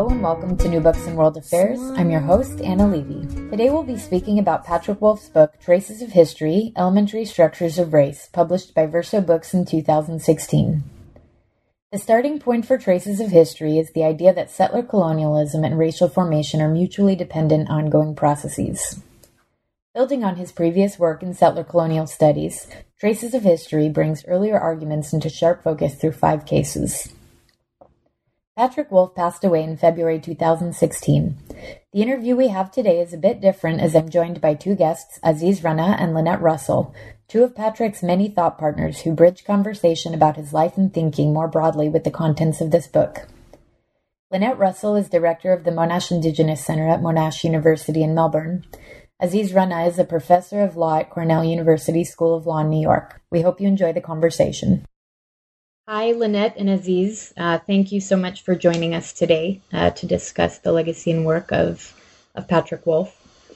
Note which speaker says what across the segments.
Speaker 1: and welcome to New Books in World Affairs. I'm your host, Anna Levy. Today we'll be speaking about Patrick Wolf's book, Traces of History, Elementary Structures of Race, published by Verso Books in 2016. The starting point for Traces of History is the idea that settler colonialism and racial formation are mutually dependent ongoing processes. Building on his previous work in settler colonial studies, Traces of History brings earlier arguments into sharp focus through 5 cases. Patrick Wolf passed away in February 2016. The interview we have today is a bit different as I'm joined by 2 guests, Aziz Rana and Lynette Russell, 2 of Patrick's many thought partners who bridge conversation about his life and thinking more broadly with the contents of this book. Lynette Russell is director of the Monash Indigenous Center at Monash University in Melbourne. Aziz Rana is a professor of law at Cornell University School of Law in New York. We hope you enjoy the conversation. Hi, Lynette and Aziz. Thank you so much for joining us today to discuss the legacy and work of Patrick Wolf.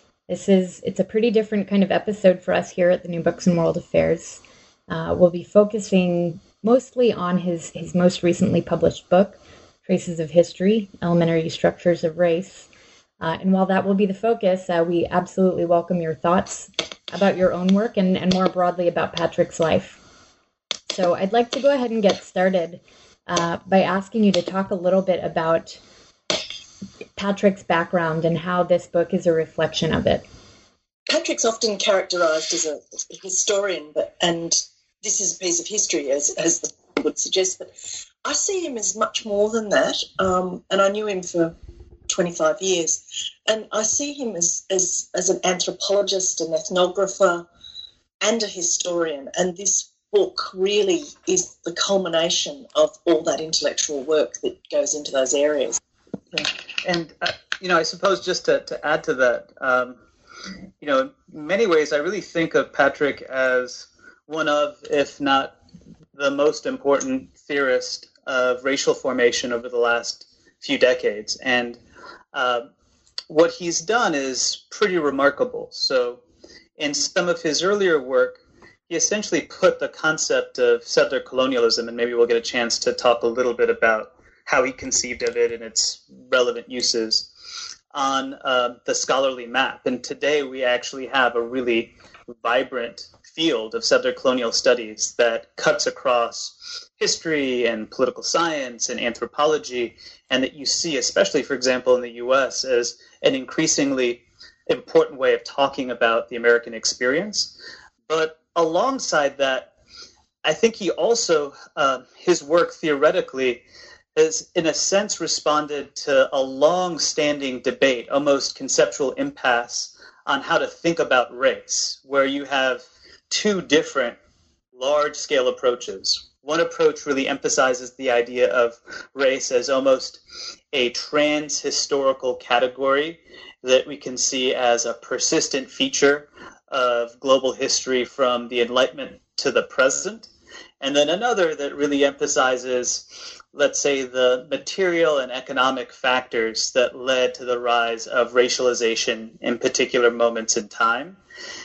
Speaker 1: It's a pretty different kind of episode for us here at the New Books in World Affairs. We'll be focusing mostly on his most recently published book, Traces of History, Elementary Structures of Race. And while that will be the focus, we absolutely welcome your thoughts about your own work and more broadly about Patrick's life. So I'd like to go ahead and get started by asking you to talk a little bit about Patrick's background and how this book is a reflection of it.
Speaker 2: Patrick's often characterised as a historian, and this is a piece of history, as the book would suggest, but I see him as much more than that, and I knew him for 25 years, and I see him as an anthropologist, an ethnographer, and a historian, and this book really is the culmination of all that intellectual work that goes into those areas.
Speaker 3: And, I suppose just to add to that, in many ways I really think of Patrick as one of, if not the most important theorist of racial formation over the last few decades. And what he's done is pretty remarkable. So in some of his earlier work, he essentially put the concept of settler colonialism, and maybe we'll get a chance to talk a little bit about how he conceived of it and its relevant uses, on the scholarly map. And today we actually have a really vibrant field of settler colonial studies that cuts across history and political science and anthropology, and that you see, especially, for example, in the U.S., as an increasingly important way of talking about the American experience. But alongside that, I think he also, his work theoretically, has in a sense responded to a long-standing debate, almost conceptual impasse, on how to think about race, where you have 2 different large-scale approaches. One approach really emphasizes the idea of race as almost a trans-historical category that we can see as a persistent feature of global history from the Enlightenment to the present. And then another that really emphasizes, let's say, the material and economic factors that led to the rise of racialization in particular moments in time.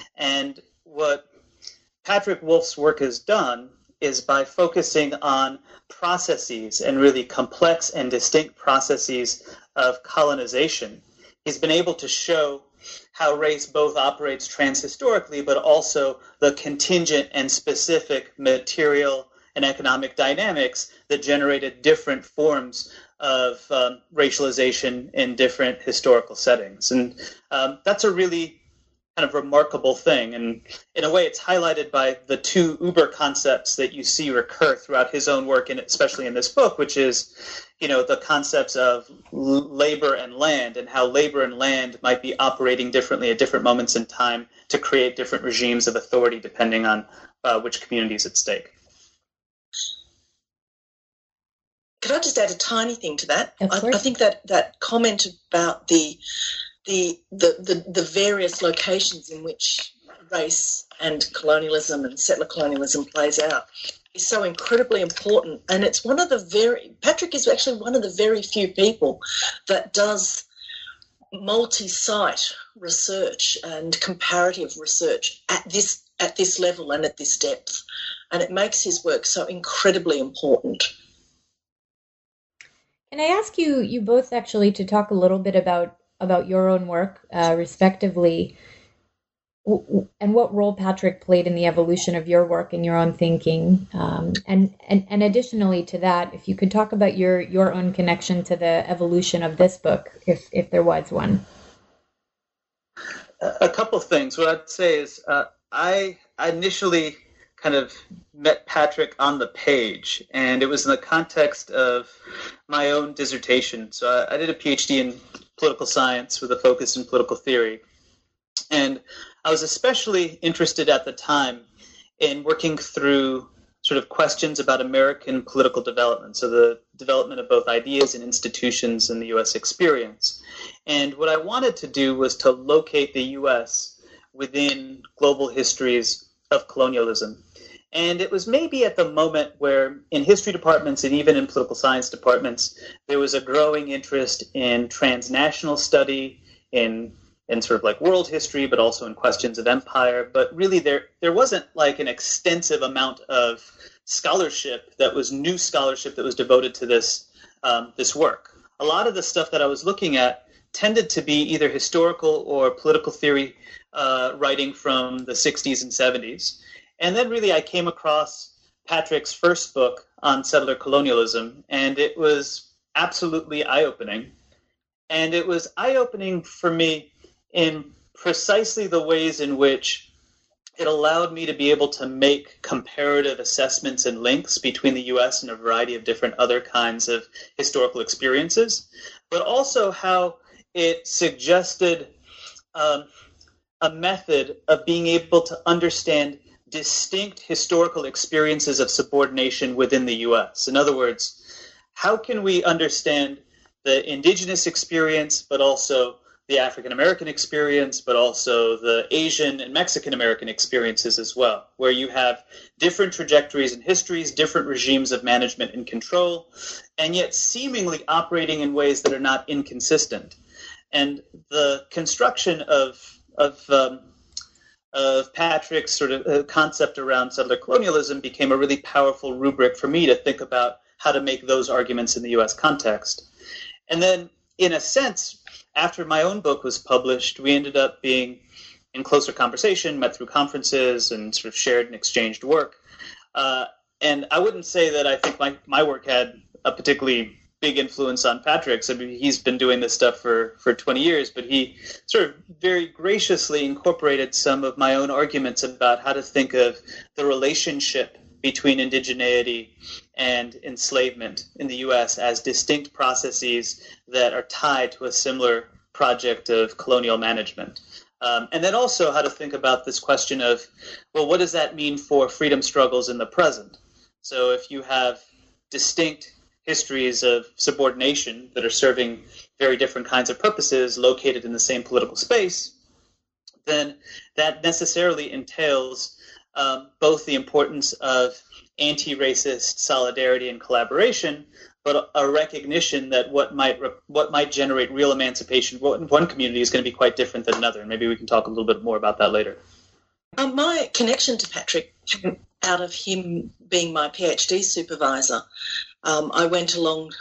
Speaker 3: And what Patrick Wolf's work has done is by focusing on processes and really complex and distinct processes of colonization, he's been able to show how race both operates transhistorically, but also the contingent and specific material and economic dynamics that generated different forms of racialization in different historical settings. And that's a really kind of remarkable thing. And in a way, it's highlighted by the 2 uber concepts that you see recur throughout his own work, and especially in this book, which is, the concepts of labor and land, and how labor and land might be operating differently at different moments in time to create different regimes of authority depending on which community is at stake.
Speaker 2: Could I just add a tiny thing to that?
Speaker 1: I
Speaker 2: think that comment about the various locations in which race and colonialism and settler colonialism plays out is so incredibly important. And it's Patrick is actually one of the very few people that does multi-site research and comparative research at this level and at this depth. And it makes his work so incredibly important.
Speaker 1: Can I ask you both actually to talk a little bit about your own work, respectively, and what role Patrick played in the evolution of your work and your own thinking, and additionally to that, if you could talk about your own connection to the evolution of this book, if there was one.
Speaker 3: A couple things. What I'd say is I initially kind of met Patrick on the page, and it was in the context of my own dissertation. So I did a PhD in political science with a focus in political theory. And I was especially interested at the time in working through sort of questions about American political development, so the development of both ideas and institutions in the U.S. experience. And what I wanted to do was to locate the U.S. within global histories of colonialism. And it was maybe at the moment where in history departments and even in political science departments, there was a growing interest in transnational study, in sort of like world history, but also in questions of empire. But really there wasn't like an extensive amount of scholarship that was new scholarship that was devoted to this work. A lot of the stuff that I was looking at tended to be either historical or political theory writing from the 60s and 70s. And then really I came across Patrick's first book on settler colonialism, and it was absolutely eye-opening. And it was eye-opening for me in precisely the ways in which it allowed me to be able to make comparative assessments and links between the U.S. and a variety of different other kinds of historical experiences, but also how it suggested a method of being able to understand distinct historical experiences of subordination within the U.S. In other words, how can we understand the indigenous experience, but also the African American experience, but also the Asian and Mexican American experiences as well, where you have different trajectories and histories, different regimes of management and control, and yet seemingly operating in ways that are not inconsistent. And the construction of Patrick's sort of concept around settler colonialism became a really powerful rubric for me to think about how to make those arguments in the U.S. context. And then, in a sense, after my own book was published, we ended up being in closer conversation, met through conferences, and sort of shared and exchanged work. And I wouldn't say that I think my work had a particularly big influence on Patrick's. I mean, he's been doing this stuff for 20 years, but he sort of very graciously incorporated some of my own arguments about how to think of the relationship between indigeneity and enslavement in the U.S. as distinct processes that are tied to a similar project of colonial management. And then also how to think about this question of, well, what does that mean for freedom struggles in the present? So if you have distinct histories of subordination that are serving very different kinds of purposes located in the same political space, then that necessarily entails both the importance of anti-racist solidarity and collaboration, but a recognition that what might generate real emancipation in one community is going to be quite different than another. And maybe we can talk a little bit more about that later.
Speaker 2: My connection to Patrick came out of him being my PhD supervisor. I went along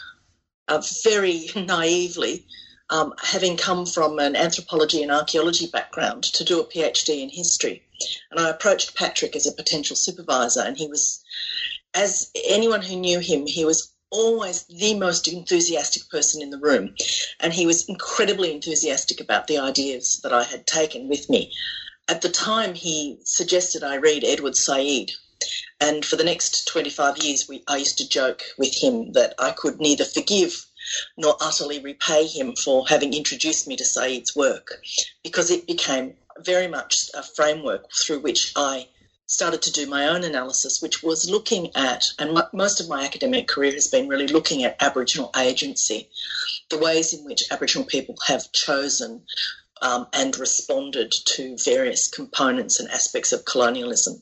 Speaker 2: very naively, having come from an anthropology and archaeology background, to do a PhD in history. And I approached Patrick as a potential supervisor, and he was, as anyone who knew him, he was always the most enthusiastic person in the room. And he was incredibly enthusiastic about the ideas that I had taken with me. At the time, he suggested I read Edward Said. And for the next 25 years, I used to joke with him that I could neither forgive nor utterly repay him for having introduced me to Said's work, because it became very much a framework through which I started to do my own analysis, which was looking at, and most of my academic career has been really looking at Aboriginal agency, the ways in which Aboriginal people have chosen and responded to various components and aspects of colonialism.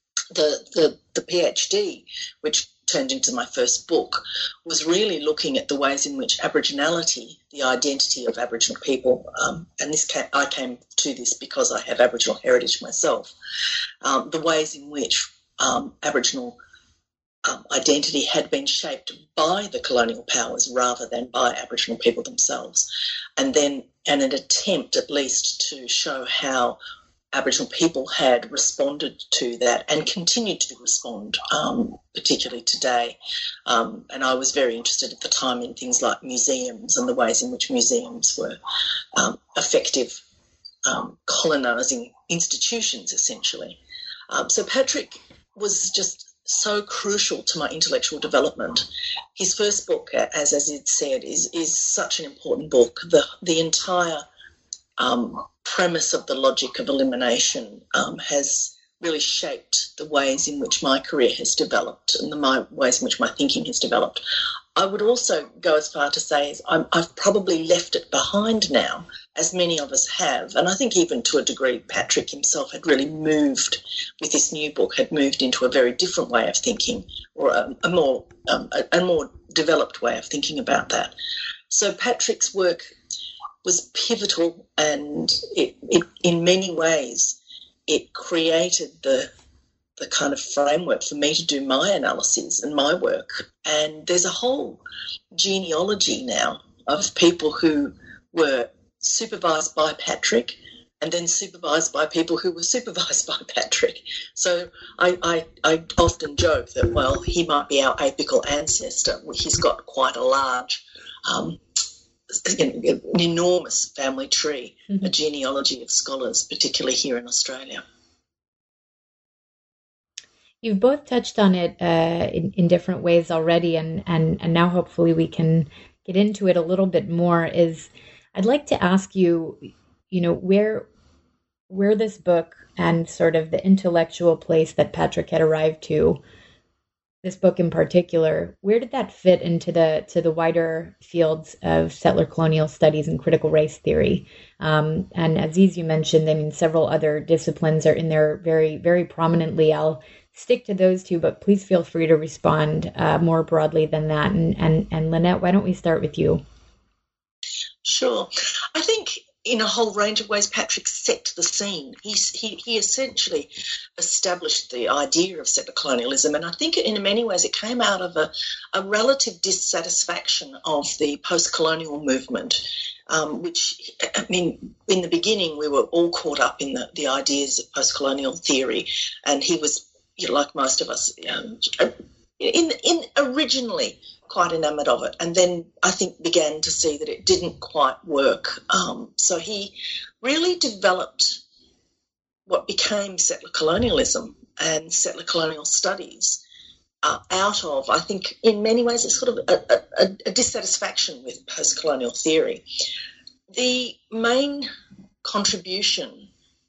Speaker 2: The PhD, which turned into my first book, was really looking at the ways in which Aboriginality, the identity of Aboriginal people, and I came to this because I have Aboriginal heritage myself, the ways in which Aboriginal identity had been shaped by the colonial powers rather than by Aboriginal people themselves. And then an attempt at least to show how Aboriginal people had responded to that and continued to respond, particularly today. And I was very interested at the time in things like museums and the ways in which museums were effective colonising institutions, essentially. So Patrick was just so crucial to my intellectual development. His first book, as Azid said, is such an important book. The entire premise of the logic of elimination has really shaped the ways in which my career has developed and the ways in which my thinking has developed. I would also go as far to say I've probably left it behind now, as many of us have. And I think even to a degree, Patrick himself had really moved with this new book, had moved into a very different way of thinking, or a more developed way of thinking about that. So Patrick's work was pivotal, and it in many ways it created the kind of framework for me to do my analysis and my work. And there's a whole genealogy now of people who were supervised by Patrick and then supervised by people who were supervised by Patrick. So I often joke that, well, he might be our apical ancestor. He's got quite a large, an enormous family tree, a genealogy of scholars, particularly here in Australia.
Speaker 1: You've both touched on it in different ways already, and now hopefully we can get into it a little bit more. I'd like to ask you, where this book and sort of the intellectual place that Patrick had arrived to, this book in particular, where did that fit into the wider fields of settler colonial studies and critical race theory? And Aziz, you mentioned, several other disciplines are in there very, very prominently. I'll stick to those two, but please feel free to respond more broadly than that. And Lynette, why don't we start with you?
Speaker 2: Sure. I think in a whole range of ways, Patrick set the scene. He essentially established the idea of settler colonialism, and I think in many ways it came out of a relative dissatisfaction of the post-colonial movement, which, in the beginning we were all caught up in the ideas of post-colonial theory, and he was, like most of us, originally quite enamoured of it, and then I think began to see that it didn't quite work. So he really developed what became settler colonialism and settler colonial studies out of, I think, in many ways, it's sort of a dissatisfaction with post-colonial theory. The main contribution,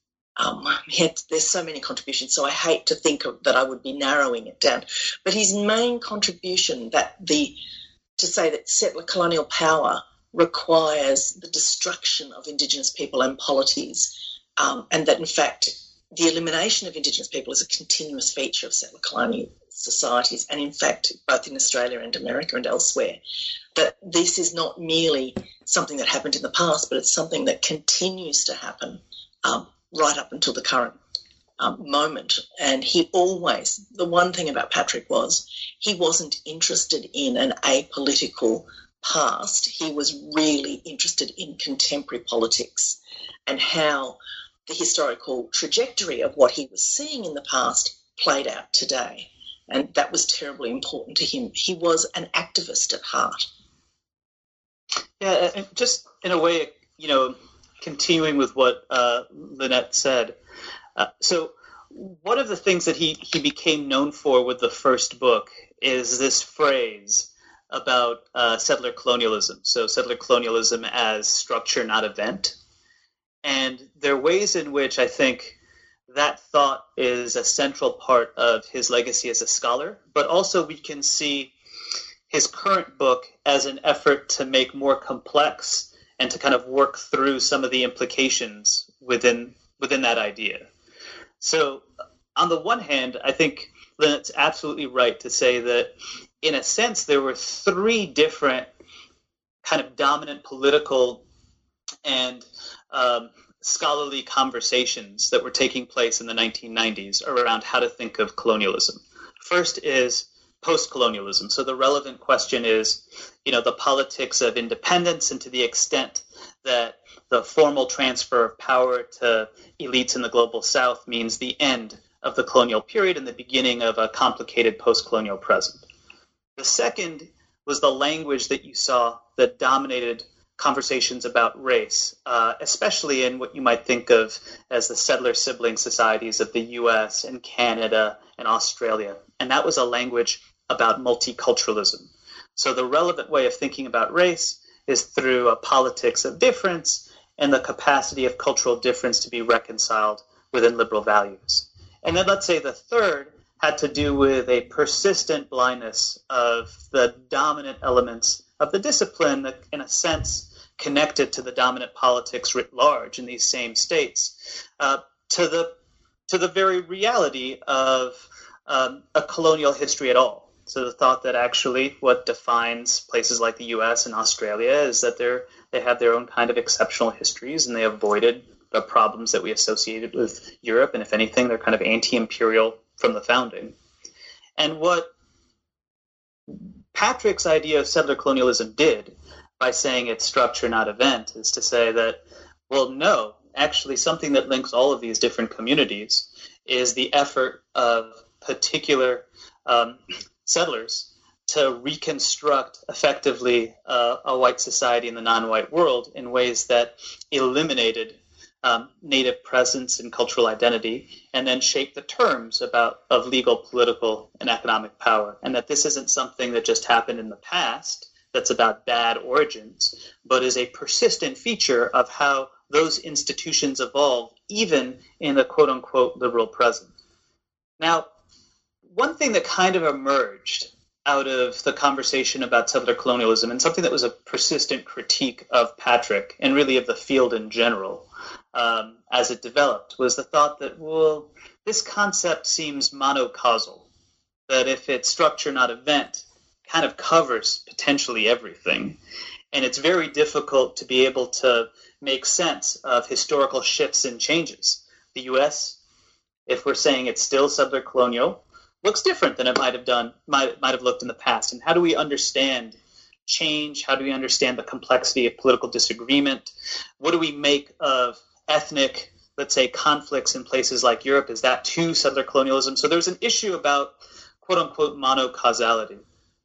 Speaker 2: there's so many contributions, so I hate to think that I would be narrowing it down. But his main contribution, to say that settler colonial power requires the destruction of Indigenous people and polities, and that in fact the elimination of Indigenous people is a continuous feature of settler colonial societies, and in fact both in Australia and America and elsewhere, that this is not merely something that happened in the past, but it's something that continues to happen right up until the current moment. And the one thing about Patrick was he wasn't interested in an apolitical past. He was really interested in contemporary politics and how the historical trajectory of what he was seeing in the past played out today. And that was terribly important to him. He was an activist at heart.
Speaker 3: Yeah, and just in a way, continuing with what Lynette said. So one of the things that he became known for with the first book is this phrase about settler colonialism. So settler colonialism as structure, not event. And there are ways in which I think that thought is a central part of his legacy as a scholar, but also we can see his current book as an effort to make more complex and to kind of work through some of the implications within that idea. So on the one hand, I think Lynette's absolutely right to say that in a sense there were three different kind of dominant political and scholarly conversations that were taking place in the 1990s around how to think of colonialism. First is post-colonialism. So the relevant question is, the politics of independence, and to the extent that the formal transfer of power to elites in the global south means the end of the colonial period and the beginning of a complicated post-colonial present. The second was the language that you saw that dominated conversations about race, especially in what you might think of as the settler sibling societies of the US and Canada and Australia. And that was a language about multiculturalism. So the relevant way of thinking about race is through a politics of difference and the capacity of cultural difference to be reconciled within liberal values. And then let's say the third had to do with a persistent blindness of the dominant elements of the discipline that, in a sense, connected to the dominant politics writ large in these same states, to the very reality of a colonial history at all. So the thought that actually what defines places like the U.S. and Australia is that they have their own kind of exceptional histories, and they avoided the problems that we associated with Europe, and if anything, they're kind of anti-imperial from the founding. And what Patrick's idea of settler colonialism did by saying it's structure, not event, is to say that, well, no, actually something that links all of these different communities is the effort of particular settlers to reconstruct effectively a white society in the non-white world in ways that eliminated native presence and cultural identity, and then shape the terms of legal, political, and economic power. And that this isn't something that just happened in the past that's about bad origins, but is a persistent feature of how those institutions evolve, even in the quote-unquote liberal present. Now, one thing that kind of emerged out of the conversation about settler colonialism, and something that was a persistent critique of Patrick, and really of the field in general, as it developed, was the thought that, well, this concept seems monocausal, that if it's structure, not event, kind of covers potentially everything. And it's very difficult to be able to make sense of historical shifts and changes. The U.S., if we're saying it's still settler colonial, looks different than it might have looked in the past. And how do we understand change? How do we understand the complexity of political disagreement? What do we make of ethnic, let's say, conflicts in places like Europe? Is that too settler colonialism? So there's an issue about quote-unquote monocausality.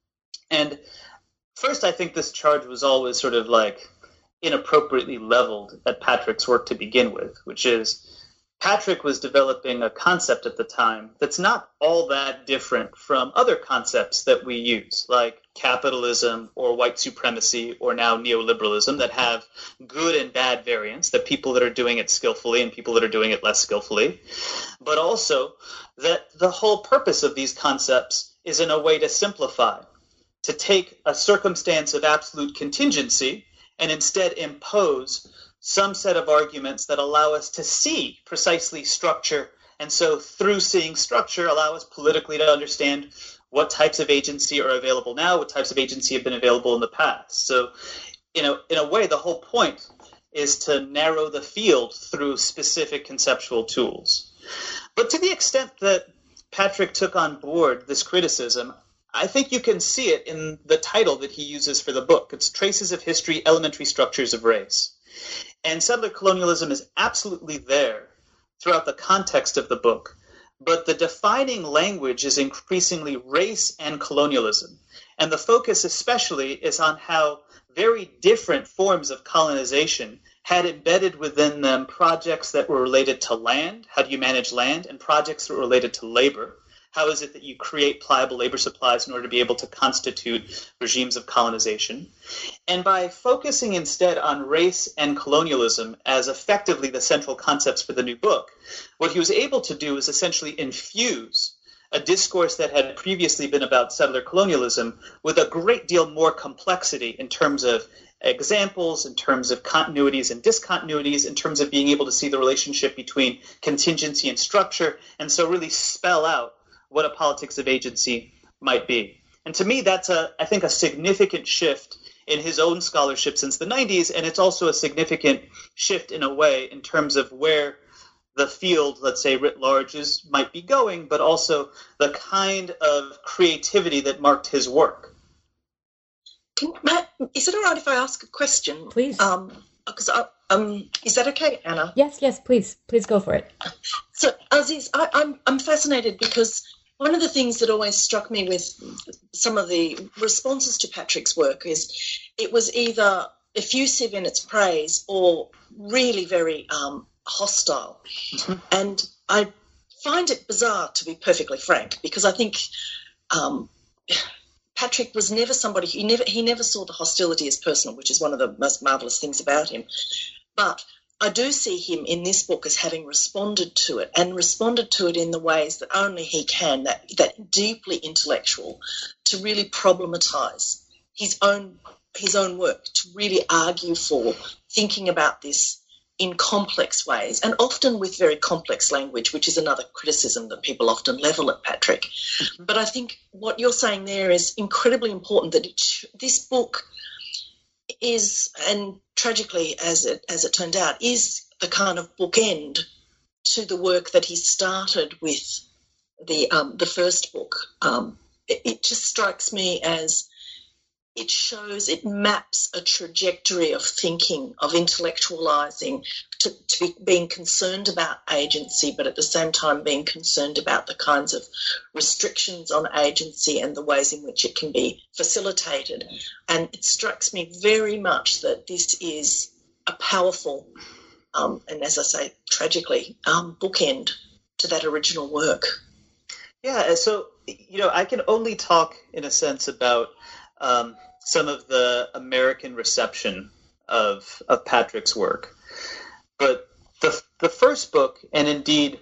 Speaker 3: And first, I think this charge was always sort of like inappropriately leveled at Patrick's work to begin with, which is Patrick was developing a concept at the time that's not all that different from other concepts that we use, like capitalism or white supremacy or now neoliberalism, that have good and bad variants, that people that are doing it skillfully and people that are doing it less skillfully, but also that the whole purpose of these concepts is in a way to simplify, to take a circumstance of absolute contingency and instead impose some set of arguments that allow us to see precisely structure, and so through seeing structure allow us politically to understand what types of agency are available now, what types of agency have been available in the past. So, in a way, the whole point is to narrow the field through specific conceptual tools. But to the extent that Patrick took on board this criticism, I think you can see it in the title that he uses for the book. It's Traces of History, Elementary Structures of Race. And settler colonialism is absolutely there throughout the context of the book, but the defining language is increasingly race and colonialism. And the focus especially is on how very different forms of colonization had embedded within them projects that were related to land, how do you manage land, and projects that were related to labor. How is it that you create pliable labor supplies in order to be able to constitute regimes of colonization? And by focusing instead on race and colonialism as effectively the central concepts for the new book, what he was able to do is essentially infuse a discourse that had previously been about settler colonialism with a great deal more complexity in terms of examples, in terms of continuities and discontinuities, in terms of being able to see the relationship between contingency and structure, and so really spell out what a politics of agency might be. And to me, that's, I think, a significant shift in his own scholarship since the 90s, and it's also a significant shift in a way in terms of where the field, let's say, writ large, might be going, but also the kind of creativity that marked his work.
Speaker 2: Is it all right if I ask a question?
Speaker 1: Please.
Speaker 2: Is that okay, Anna?
Speaker 1: Yes, please go for it.
Speaker 2: So, Aziz, I'm fascinated because one of the things that always struck me with some of the responses to Patrick's work is it was either effusive in its praise or really very hostile. Mm-hmm. And I find it bizarre, to be perfectly frank, because I think Patrick was never somebody, he never saw the hostility as personal, which is one of the most marvellous things about him. But I do see him in this book as having responded to it, and responded to it in the ways that only he can, that deeply intellectual, to really problematise his own work, to really argue for thinking about this in complex ways, and often with very complex language, which is another criticism that people often level at Patrick. Mm-hmm. But I think what you're saying there is incredibly important, that this book is, and tragically as it turned out, is the kind of bookend to the work that he started with the first book. It just strikes me as it maps a trajectory of thinking, of intellectualizing, to being concerned about agency, but at the same time being concerned about the kinds of restrictions on agency and the ways in which it can be facilitated. And it strikes me very much that this is a powerful, and as I say, tragically, bookend to that original work.
Speaker 3: Yeah, so, I can only talk in a sense about some of the American reception of Patrick's work. But the first book, and indeed,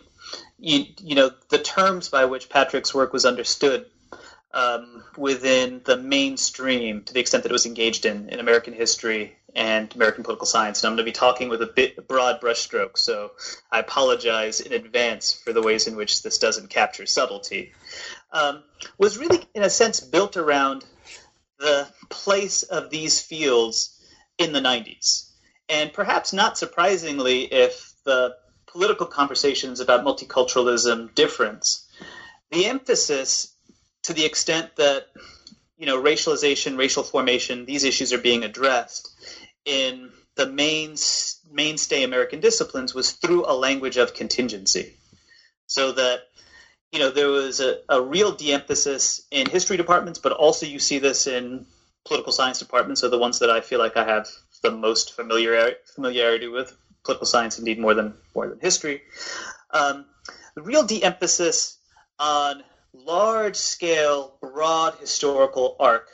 Speaker 3: the terms by which Patrick's work was understood within the mainstream, to the extent that it was engaged in American history and American political science, and I'm going to be talking with a bit broad brushstroke, so I apologize in advance for the ways in which this doesn't capture subtlety, was really, in a sense, built around the place of these fields in the 90s. And perhaps not surprisingly, if the political conversations about multiculturalism difference, the emphasis, to the extent that, racialization, racial formation, these issues are being addressed in the mainstay American disciplines, was through a language of contingency. So that, there was a real de-emphasis in history departments, but also you see this in political science departments, are the ones that I feel like I have the most familiarity with, political science indeed more than history. The real de-emphasis on large-scale, broad historical arc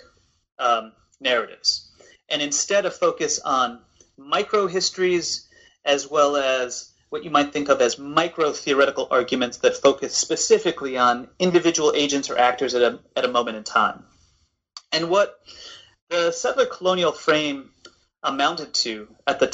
Speaker 3: narratives, and instead a focus on micro-histories as well as what you might think of as micro-theoretical arguments that focus specifically on individual agents or actors at a moment in time. And what the settler colonial frame amounted to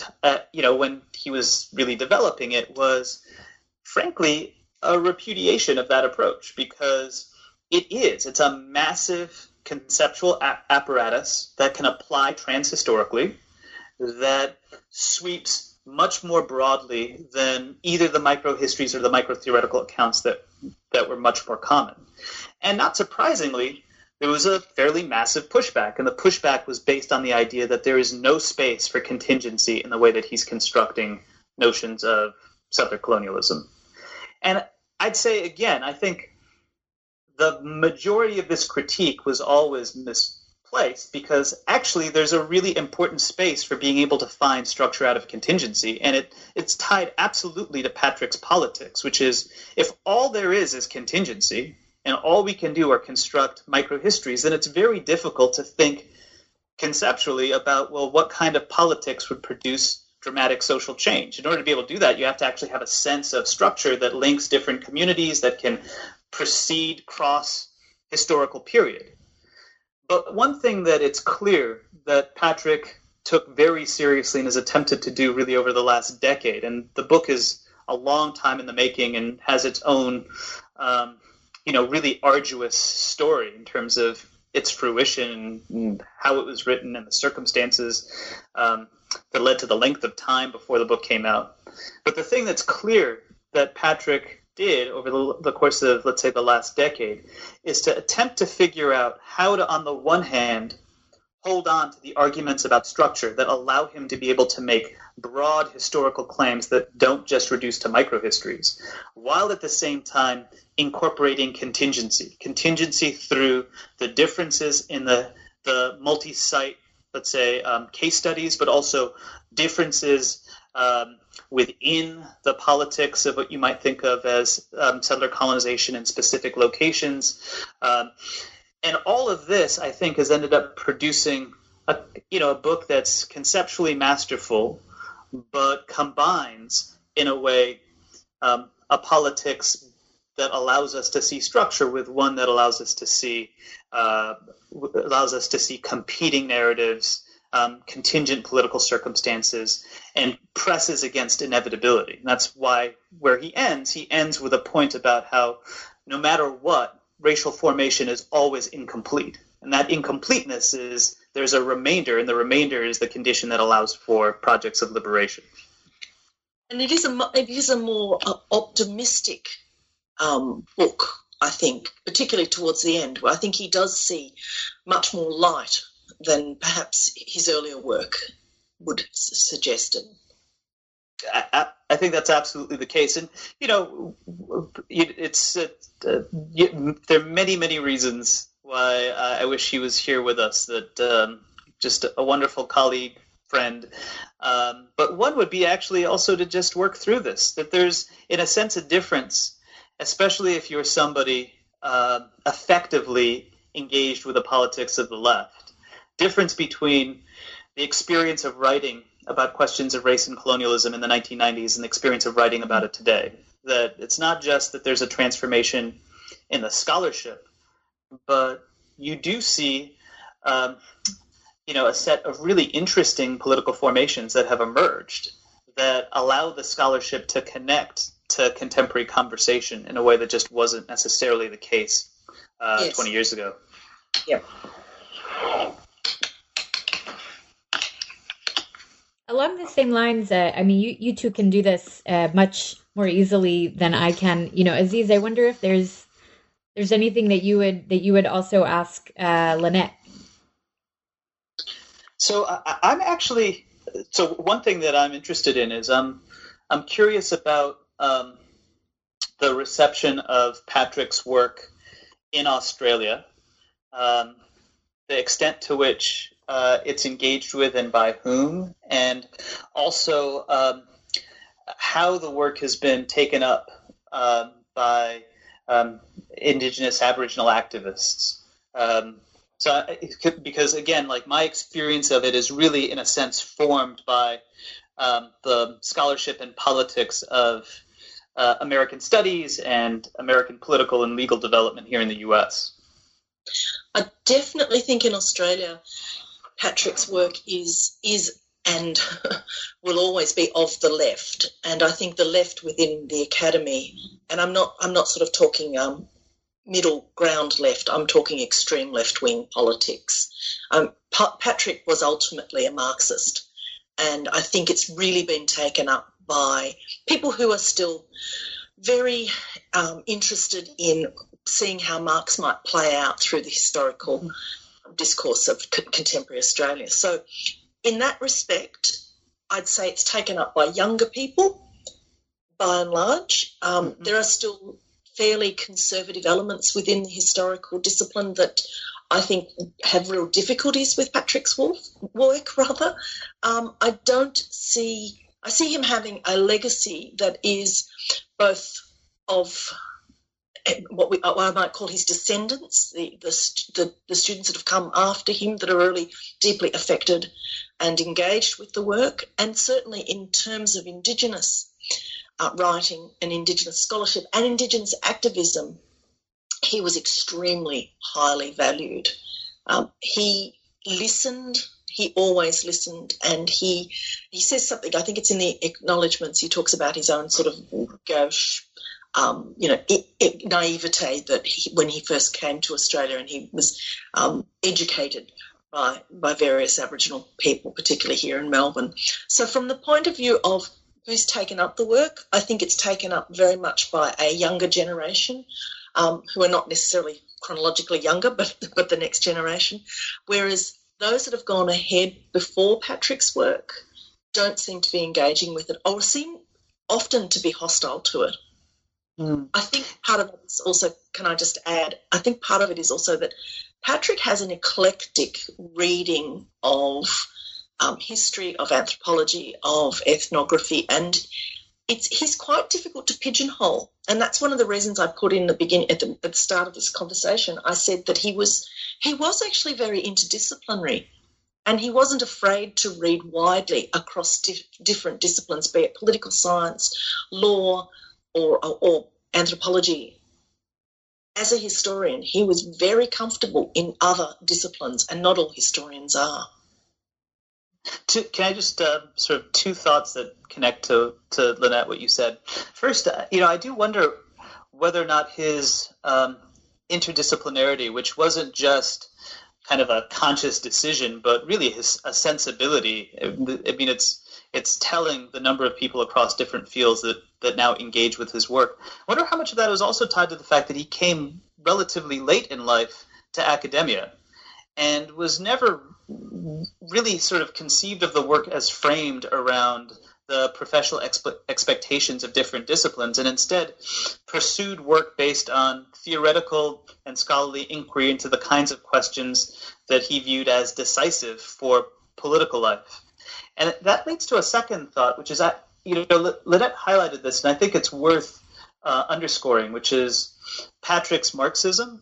Speaker 3: when he was really developing it was, frankly, a repudiation of that approach, because it's a massive conceptual apparatus that can apply transhistorically, that sweeps much more broadly than either the micro-histories or the micro-theoretical accounts that were much more common. And not surprisingly, there was a fairly massive pushback, and the pushback was based on the idea that there is no space for contingency in the way that he's constructing notions of settler colonialism. And I'd say, again, I think the majority of this critique was always misplaced, because actually there's a really important space for being able to find structure out of contingency, and it's tied absolutely to Patrick's politics, which is, if all there is contingency, and all we can do are construct microhistories, then it's very difficult to think conceptually about, well, what kind of politics would produce dramatic social change. In order to be able to do that, you have to actually have a sense of structure that links different communities, that can proceed cross historical period. But one thing that it's clear that Patrick took very seriously and has attempted to do really over the last decade, and the book is a long time in the making and has its own really arduous story in terms of its fruition and how it was written and the circumstances that led to the length of time before the book came out. But the thing that's clear that Patrick did over the course of, let's say, the last decade is to attempt to figure out how to, on the one hand, hold on to the arguments about structure that allow him to be able to make broad historical claims that don't just reduce to microhistories, while at the same time incorporating contingency through the differences in the multi-site, let's say, case studies, but also differences within the politics of what you might think of as settler colonization in specific locations. And all of this, I think, has ended up producing a book that's conceptually masterful, but combines, in a way, a politics that allows us to see structure with one that allows us to see competing narratives, contingent political circumstances, and presses against inevitability. And that's why where he ends with a point about how no matter what, racial formation is always incomplete. And that incompleteness is there's a remainder, and the remainder is the condition that allows for projects of liberation.
Speaker 2: And it is a more optimistic book, I think, particularly towards the end, where I think he does see much more light than perhaps his earlier work would suggest.
Speaker 3: I think that's absolutely the case, and it's there are many reasons why I wish he was here with us. That just a wonderful colleague, friend, but one would be actually also to just work through this. That there's, in a sense, a difference, especially if you're somebody effectively engaged with the politics of the left. Difference between the experience of writing about questions of race and colonialism in the 1990s and the experience of writing about it today. That it's not just that there's a transformation in the scholarship, but you do see a set of really interesting political formations that have emerged that allow the scholarship to connect to contemporary conversation in a way that just wasn't necessarily the case 20 years ago.
Speaker 2: Yep.
Speaker 1: Along the same lines, you two can do this much more easily than I can. Aziz, I wonder if there's anything that you would also ask Lynette.
Speaker 3: So I'm actually one thing that I'm interested in is I'm curious about the reception of Patrick's work in Australia, the extent to which it's engaged with and by whom, and also how the work has been taken up by Indigenous Aboriginal activists. Because again, like my experience of it is really, in a sense, formed by the scholarship and politics of American studies and American political and legal development here in the U.S.
Speaker 2: I definitely think in Australia, Patrick's work is and will always be of the left, and I think the left within the academy. And I'm not sort of talking middle ground left. I'm talking extreme left wing politics. Patrick was ultimately a Marxist, and I think it's really been taken up by people who are still very interested in seeing how Marx might play out through the historical discourse of contemporary Australia. So in that respect, I'd say it's taken up by younger people by and large. There are still fairly conservative elements within the historical discipline that I think have real difficulties with Patrick's work, rather. I see him having a legacy that is both of what I might call his descendants, the students that have come after him that are really deeply affected and engaged with the work, and certainly in terms of Indigenous writing and Indigenous scholarship and Indigenous activism, he was extremely highly valued. He listened. He always listened, and he says something, I think it's in the acknowledgements, he talks about his own sort of gauche, naivete that when he first came to Australia and he was educated by various Aboriginal people, particularly here in Melbourne. So from the point of view of who's taken up the work. I think it's taken up very much by a younger generation who are not necessarily chronologically younger, but the next generation, whereas those that have gone ahead before Patrick's work don't seem to be engaging with it or seem often to be hostile to it. I think part of it is also, can I just add, I think part of it is also that Patrick has an eclectic reading of history, of anthropology, of ethnography, and he's quite difficult to pigeonhole. And that's one of the reasons I put in the beginning, at the start of this conversation, I said that he was actually very interdisciplinary, and he wasn't afraid to read widely across different disciplines, be it political science, law, or anthropology. As a historian, he was very comfortable in other disciplines, and not all historians are.
Speaker 3: Can I just sort of two thoughts that connect to Lynette, what you said. First, I do wonder whether or not his interdisciplinarity, which wasn't just kind of a conscious decision, but really a sensibility. I mean, it's telling the number of people across different fields that now engage with his work. I wonder how much of that was also tied to the fact that he came relatively late in life to academia and was never really sort of conceived of the work as framed around the professional expectations of different disciplines, and instead pursued work based on theoretical and scholarly inquiry into the kinds of questions that he viewed as decisive for political life. And that leads to a second thought, which is that, Lynette highlighted this, and I think it's worth underscoring, which is Patrick's Marxism.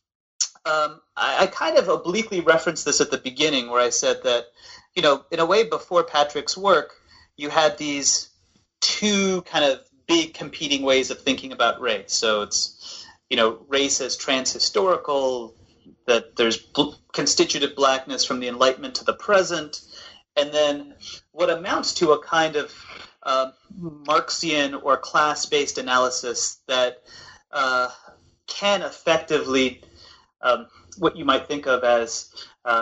Speaker 3: I kind of obliquely referenced this at the beginning, where I said that, in a way before Patrick's work, you had these two kind of big competing ways of thinking about race. So it's, race as transhistorical, that there's constitutive blackness from the Enlightenment to the present, and then what amounts to a kind of Marxian or class-based analysis that can effectively, what you might think of as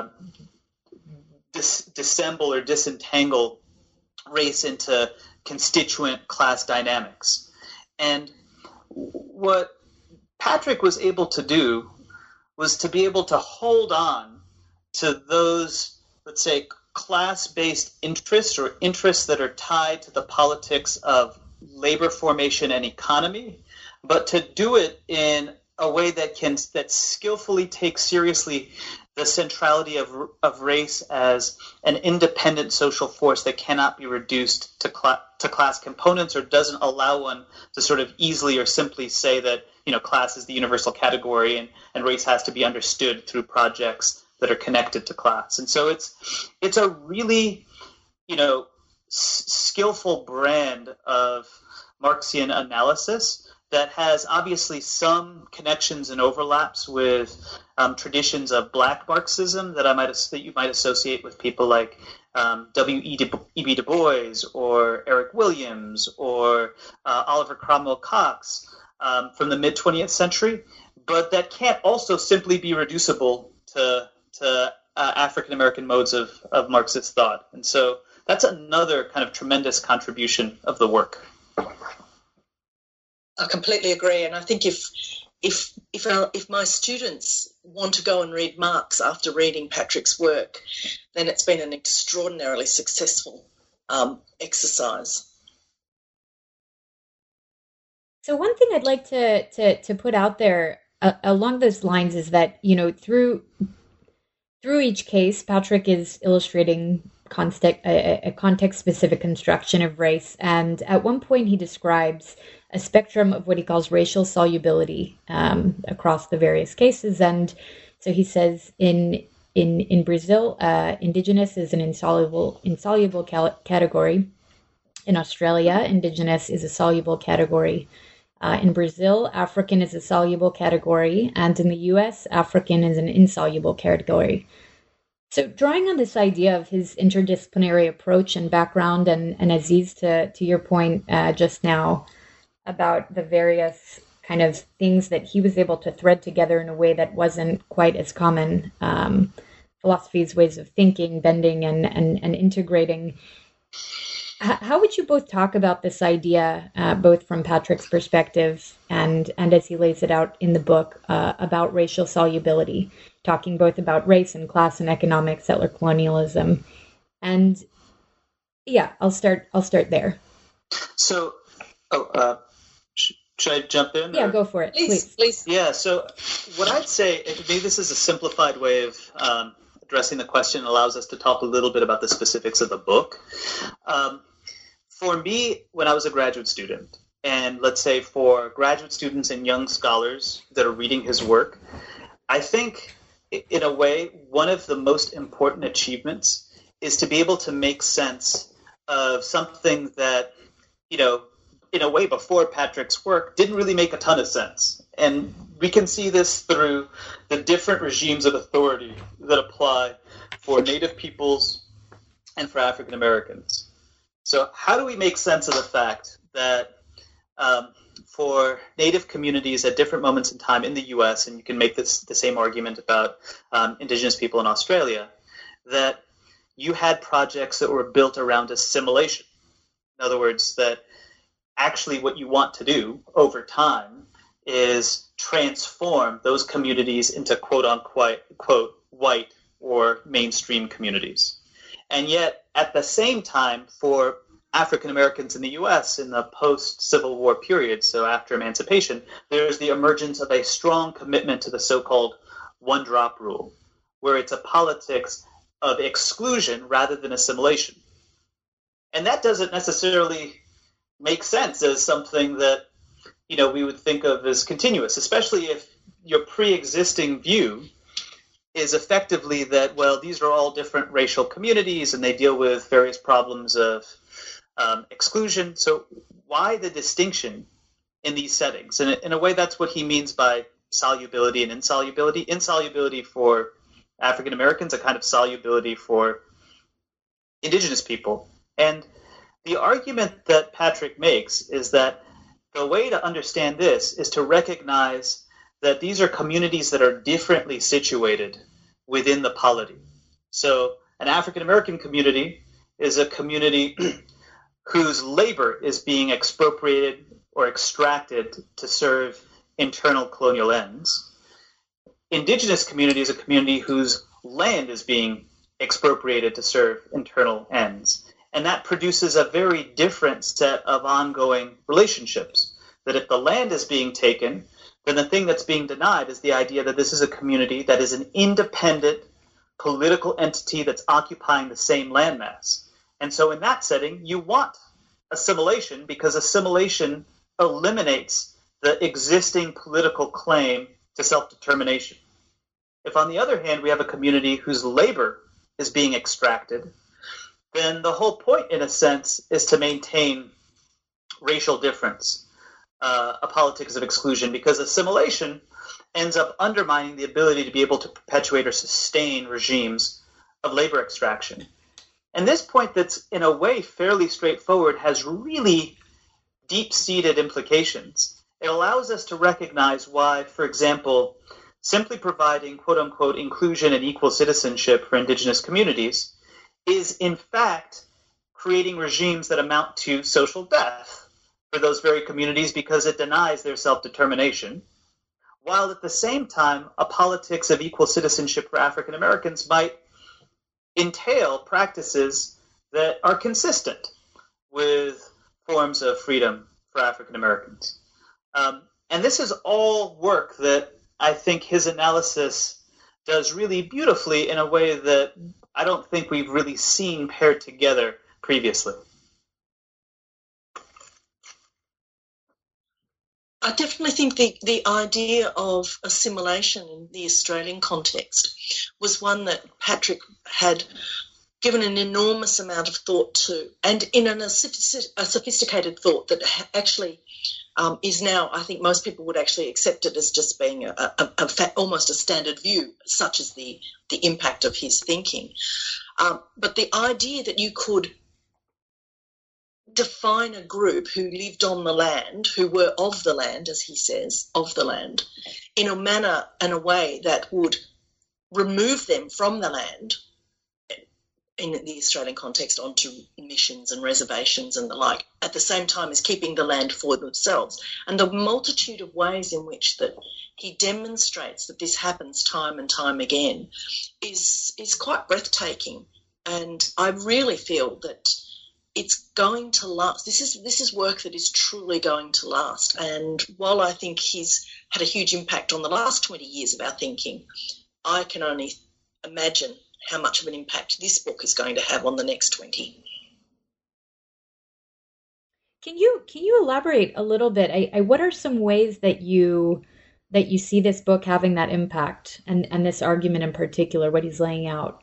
Speaker 3: dissemble or disentangle race into constituent class dynamics. And what Patrick was able to do was to be able to hold on to those, let's say, class-based interests or interests that are tied to the politics of labor formation and economy, but to do it in a way that skillfully takes seriously the centrality of race as an independent social force that cannot be reduced to class components, or doesn't allow one to sort of easily or simply say that class is the universal category and race has to be understood through projects that are connected to class. And so it's a really skillful brand of Marxian analysis that has obviously some connections and overlaps with traditions of Black Marxism that you might associate with people like W.E.B. Du Bois or Eric Williams or Oliver Cromwell Cox from the mid-20th century, but that can't also simply be reducible to African-American modes of Marxist thought. And so that's another kind of tremendous contribution of the work.
Speaker 2: I completely agree, and I think if my students want to go and read Marx after reading Patrick's work, then it's been an extraordinarily successful exercise.
Speaker 1: So one thing I'd like to put out there along those lines is that through each case, Patrick is illustrating a context-specific construction of race, and at one point he describes a spectrum of what he calls racial solubility across the various cases. And so he says in Brazil, indigenous is an insoluble category. In Australia, indigenous is a soluble category. In Brazil, African is a soluble category. And in the US, African is an insoluble category. So drawing on this idea of his interdisciplinary approach and background, and Aziz, to your point just now, about the various kind of things that he was able to thread together in a way that wasn't quite as common, philosophies, ways of thinking, bending, and integrating. How would you both talk about this idea, both from Patrick's perspective and as he lays it out in the book, about racial solubility, talking both about race and class and economic settler colonialism? And yeah, I'll start there.
Speaker 3: So, should I jump in?
Speaker 1: Yeah, go for it, please.
Speaker 3: Yeah. So, what I'd say, maybe this is a simplified way of addressing the question, allows us to talk a little bit about the specifics of the book. For me, when I was a graduate student, and let's say for graduate students and young scholars that are reading his work, I think, in a way, one of the most important achievements is to be able to make sense of something that, in a way before Patrick's work didn't really make a ton of sense. And we can see this through the different regimes of authority that apply for Native peoples and for African Americans. So how do we make sense of the fact that for Native communities at different moments in time in the U.S., and you can make the same argument about Indigenous people in Australia, that you had projects that were built around assimilation? In other words, that actually what you want to do over time is transform those communities into quote-unquote white or mainstream communities. And yet, at the same time, for African Americans in the U.S. in the post-Civil War period, so after emancipation, there's the emergence of a strong commitment to the so-called one-drop rule, where it's a politics of exclusion rather than assimilation. And that doesn't necessarily make sense as something that, we would think of as continuous, especially if your pre-existing view is effectively that, well, these are all different racial communities and they deal with various problems of exclusion. So why the distinction in these settings? And in a way, that's what he means by solubility and insolubility. Insolubility for African Americans, a kind of solubility for Indigenous people. And the argument that Patrick makes is that the way to understand this is to recognize that these are communities that are differently situated within the polity. So an African American community is a community whose labor is being expropriated or extracted to serve internal colonial ends. Indigenous community is a community whose land is being expropriated to serve internal ends. And that produces a very different set of ongoing relationships. That if the land is being taken, then the thing that's being denied is the idea that this is a community that is an independent political entity that's occupying the same landmass. And so in that setting, you want assimilation because assimilation eliminates the existing political claim to self-determination. If, on the other hand, we have a community whose labor is being extracted, then the whole point, in a sense, is to maintain racial difference, a politics of exclusion, because assimilation ends up undermining the ability to be able to perpetuate or sustain regimes of labor extraction. And this point that's, in a way, fairly straightforward has really deep-seated implications. It allows us to recognize why, for example, simply providing quote-unquote inclusion and equal citizenship for Indigenous communities is, in fact, creating regimes that amount to social death for those very communities because it denies their self-determination, while at the same time, a politics of equal citizenship for African Americans might entail practices that are consistent with forms of freedom for African Americans. And this is all work that I think his analysis does really beautifully in a way that I don't think we've really seen paired together previously.
Speaker 2: I definitely think the idea of assimilation in the Australian context was one that Patrick had given an enormous amount of thought to, and in a sophisticated thought that actually is now, I think most people would actually accept it as just being almost a standard view, such as the impact of his thinking. But the idea that you could define a group who lived on the land, who were of the land, as he says, of the land, in a manner and a way that would remove them from the land in the Australian context, onto missions and reservations and the like, at the same time as keeping the land for themselves. And the multitude of ways in which that he demonstrates that this happens time and time again is quite breathtaking. And I really feel that it's going to last. This is work that is truly going to last. And while I think he's had a huge impact on the last 20 years of our thinking, I can only imagine how much of an impact this book is going to have on the next 20.
Speaker 1: Can you elaborate a little bit? What are some ways that you see this book having that impact, and this argument in particular, what he's laying out?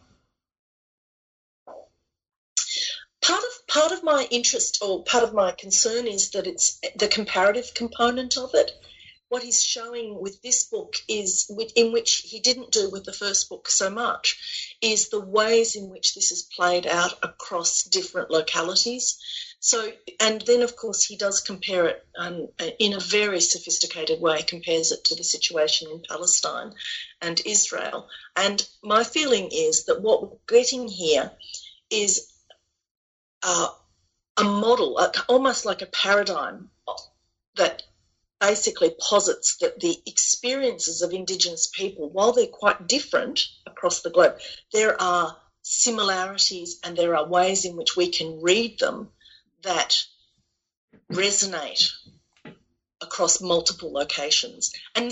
Speaker 2: Part of my interest, or part of my concern, is that it's the comparative component of it. What he's showing with this book is, in which he didn't do with the first book so much, is the ways in which this is played out across different localities. So, and then of course he does compare it in a very sophisticated way, compares it to the situation in Palestine and Israel. And my feeling is that what we're getting here is a model, almost like a paradigm that basically posits that the experiences of Indigenous people, while they're quite different across the globe, there are similarities and there are ways in which we can read them that resonate across multiple locations. And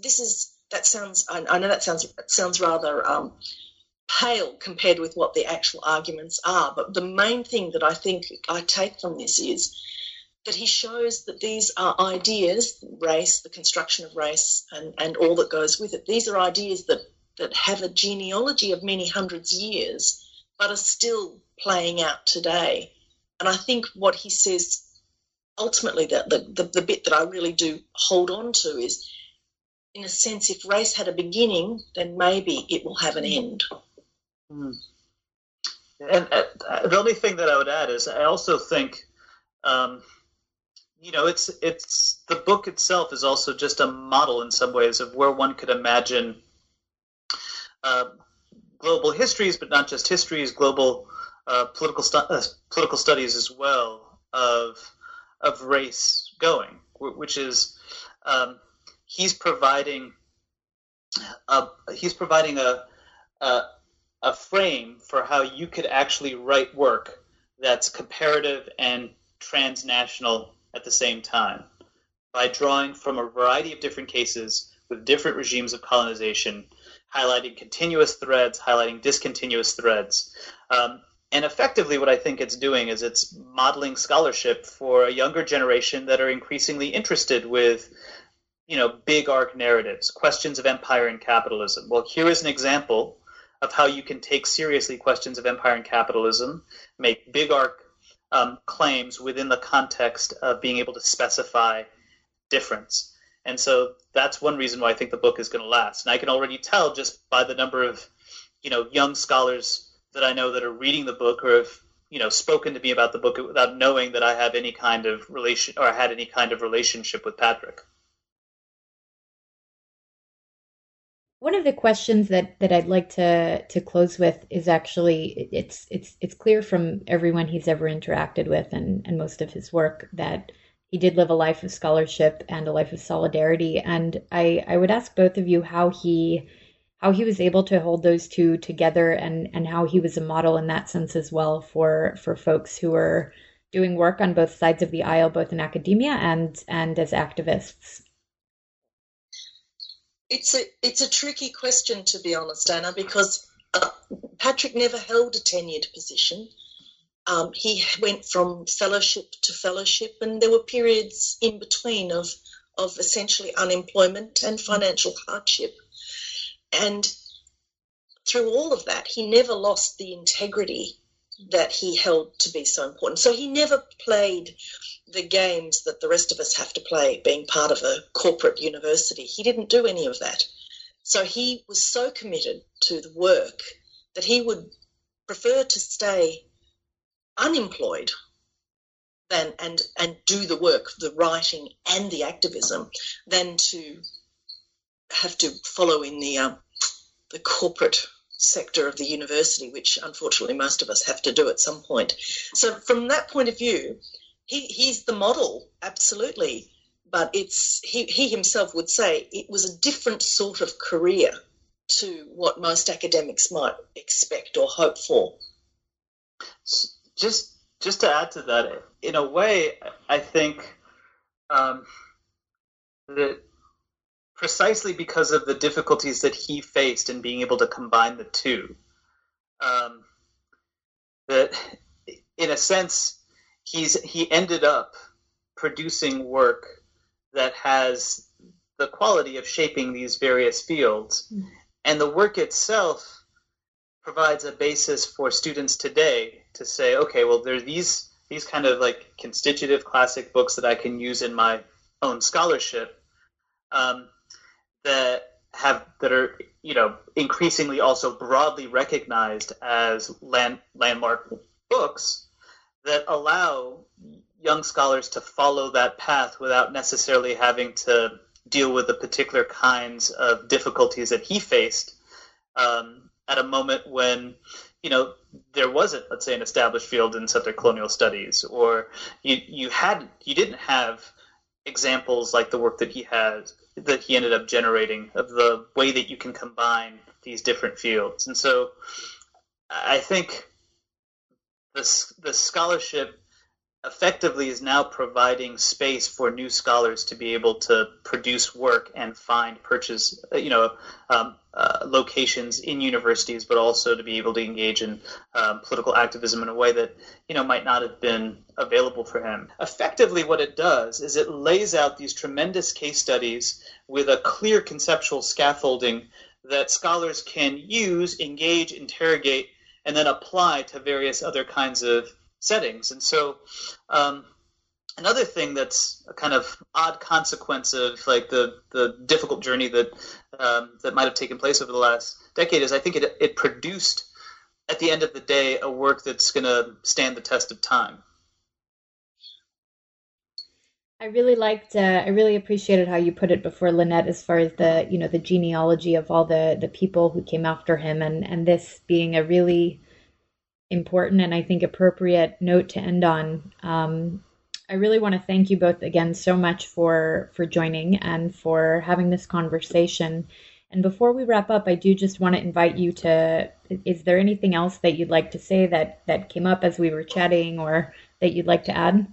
Speaker 2: I know that sounds rather pale compared with what the actual arguments are, but the main thing that I think I take from this is that he shows that these are ideas, race, the construction of race, and all that goes with it. These are ideas that have a genealogy of many hundreds of years, but are still playing out today. And I think what he says, ultimately, the bit that I really do hold on to is, in a sense, if race had a beginning, then maybe it will have an end.
Speaker 3: Mm. And the only thing that I would add is I also think, it's the book itself is also just a model in some ways of where one could imagine global histories, but not just histories, global political studies as well of race going, which is he's providing a frame for how you could actually write work that's comparative and transnational at the same time, by drawing from a variety of different cases with different regimes of colonization, highlighting continuous threads, highlighting discontinuous threads. And effectively what I think it's doing is it's modeling scholarship for a younger generation that are increasingly interested with, big arc narratives, questions of empire and capitalism. Well, here is an example of how you can take seriously questions of empire and capitalism, make big arc claims within the context of being able to specify difference. And so that's one reason why I think the book is going to last. And I can already tell just by the number of, young scholars that I know that are reading the book or have, spoken to me about the book without knowing that I have any kind of relation or had any kind of relationship with Patrick.
Speaker 1: One of the questions that I'd like to close with is actually, it's clear from everyone he's ever interacted with and most of his work that he did live a life of scholarship and a life of solidarity. And I would ask both of you how he was able to hold those two together, and how he was a model in that sense as well for folks who are doing work on both sides of the aisle, both in academia and as activists.
Speaker 2: It's a tricky question, to be honest, Anna, because Patrick never held a tenured position. He went from fellowship to fellowship, and there were periods in between of essentially unemployment and financial hardship. And through all of that, he never lost the integrity that he held to be so important. So he never played the games that the rest of us have to play, being part of a corporate university. He didn't do any of that. So he was so committed to the work that he would prefer to stay unemployed than and do the work, the writing and the activism, than to have to follow in the corporate sector of the university, which unfortunately most of us have to do at some point. So from that point of view, he's the model, absolutely. But he himself would say it was a different sort of career to what most academics might expect or hope for.
Speaker 3: Just to add to that, in a way, I think that precisely because of the difficulties that he faced in being able to combine the two, that in a sense he ended up producing work that has the quality of shaping these various fields, and the work itself provides a basis for students today to say, okay, well, there are these kind of like constitutive classic books that I can use in my own scholarship, that are, you know, increasingly also broadly recognized as landmark books that allow young scholars to follow that path without necessarily having to deal with the particular kinds of difficulties that he faced at a moment when, you know, there wasn't, let's say, an established field in Southern colonial studies, or you didn't have examples like the work that he ended up generating of the way that you can combine these different fields. And so I think the scholarship effectively is now providing space for new scholars to be able to produce work and find locations in universities, but also to be able to engage in political activism in a way that, you know, might not have been available for him. Effectively, what it does is it lays out these tremendous case studies with a clear conceptual scaffolding that scholars can use, engage, interrogate, and then apply to various other kinds of settings. And so another thing that's a kind of odd consequence of like the difficult journey that might have taken place over the last decade is I think it produced, at the end of the day, a work that's going to stand the test of time.
Speaker 1: I really appreciated how you put it before, Lynette, as far as the genealogy of all the people who came after him, and this being a really important and I think appropriate note to end on. I really want to thank you both again so much for joining and for having this conversation. And before we wrap up, I do just want to invite you to, is there anything else that you'd like to say that came up as we were chatting or that you'd like to add?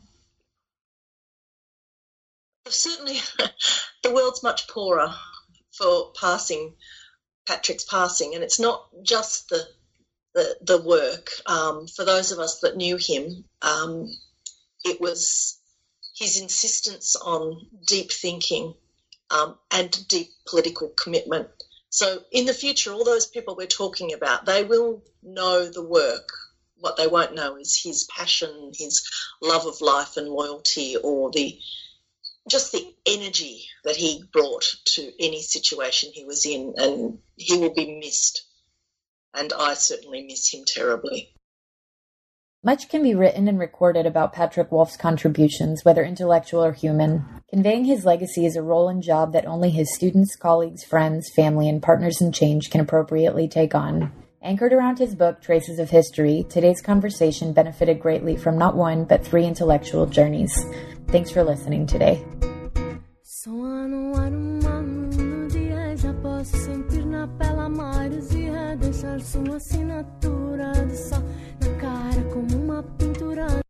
Speaker 2: Certainly, the world's much poorer for Patrick's passing, and it's not just the work. For those of us that knew him, it was his insistence on deep thinking and deep political commitment. So in the future, all those people we're talking about, they will know the work. What they won't know is his passion, his love of life and loyalty, or just the energy that he brought to any situation he was in, and he will be missed. And I certainly miss him terribly.
Speaker 1: Much can be written and recorded about Patrick Wolf's contributions, whether intellectual or human. Conveying his legacy is a role and job that only his students, colleagues, friends, family, and partners in change can appropriately take on. Anchored around his book, Traces of History, today's conversation benefited greatly from not one, but 3 intellectual journeys. Thanks for listening today.
Speaker 4: Deixar sua assinatura de sal na cara como uma pintura